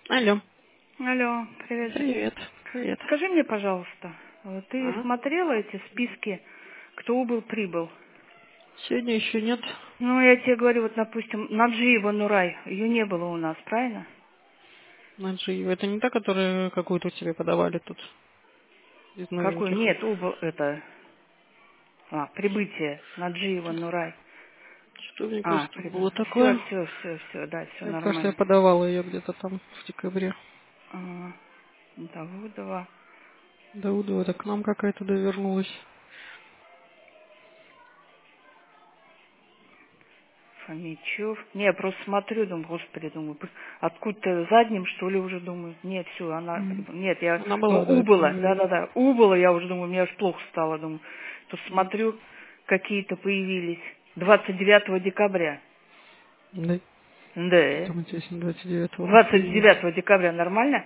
Алло. Алло, привет. Привет. Привет. Скажи мне, пожалуйста, ты Ага. смотрела эти списки, кто убыл, прибыл? Сегодня еще нет. Ну, я тебе говорю, вот, допустим, Наджиева Нурай, ее не было у нас, правильно? Наджиева. Это не та, которую какую-то тебе подавали тут из Какой? новеньких. Нет, прибытие Наджиева Нурай. Что мне кажется, было Все, такое. все, все, все, да, все Мне кажется, я нормально. подавала ее где-то там в декабре. А, Давудова. Даудова, это к нам какая-то довернулась. Фомичев. Не, я просто смотрю, думаю, господи, думаю, откуда-то задним, что ли, уже думаю. Нет, все, она... М. Нет, я Она была, да, это убыла, неделю. да-да-да, убыла, я уже думаю, мне аж плохо стало, думаю. Тут М. смотрю, какие-то появились 29 декабря. Да. Да. Там интересно, 29-го. двадцать Охренеть. девятого декабря нормально?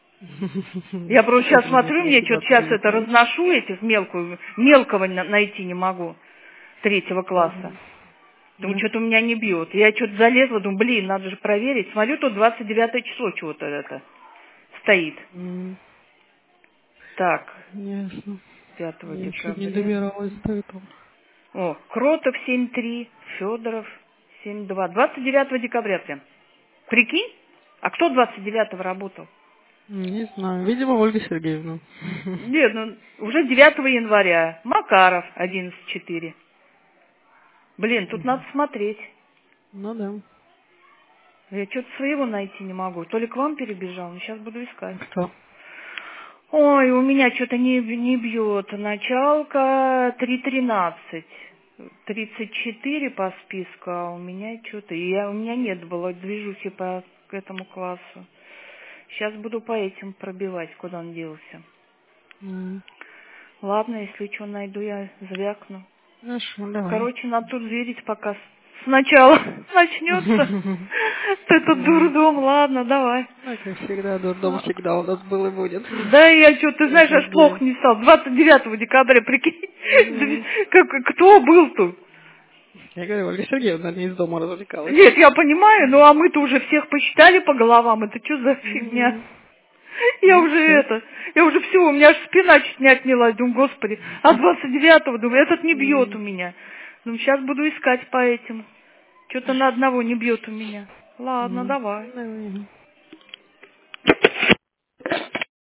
Я просто Сколько сейчас дней смотрю, осталось мне до что-то сейчас это 29-го? разношу этих мелкого найти не могу, 3 класса. Мгм. Думаю, Да. что-то у меня не бьет. Я что-то залезла, думаю, блин, надо же проверить. Смотрю, тут 29 число чего-то это стоит. М. Так, Ясно. 5 Я еще не декабря. добиралась до этого. О, Кротов 7-3, Федоров 7-2. 29 декабря прям. Прикинь? А кто 29-го работал? Не знаю. Видимо, Ольга Сергеевна. Нет, ну, уже 9 января. Макаров 11-4. Блин, тут надо Мгм. смотреть. Ну да. Я что-то своего найти не могу. То ли к вам перебежал, но сейчас буду искать. Кто? Ой, у меня что-то не бьет. Началка 3:13. 34 по списку, а у меня что-то... У меня нет было движухи к этому классу. Сейчас буду по этим пробивать, куда он делся. М. Ладно, если что найду, я звякну. Хорошо, давай. Короче, надо тут верить, пока сначала начнется. Это Мгм. дурдом, ладно, давай. Ну, как всегда, дурдом всегда у нас был и будет. Да, я что, ты знаешь, аж Каждый плохо день. не стал. 29 декабря, прикинь, Мгм. кто был тут? Я говорю, Ольга Сергеевна не из дома развлекалась. Нет, я понимаю, ну а мы-то уже всех посчитали по головам, это что за фигня? Мгм. Я Ну уже все. я уже все, у меня аж спина чуть не отнялась, думаю, господи, а 29-го, думаю, этот не бьет у меня. Думаю, сейчас буду искать по этим. Что-то на одного не бьет у меня. Ладно, давай. Давай.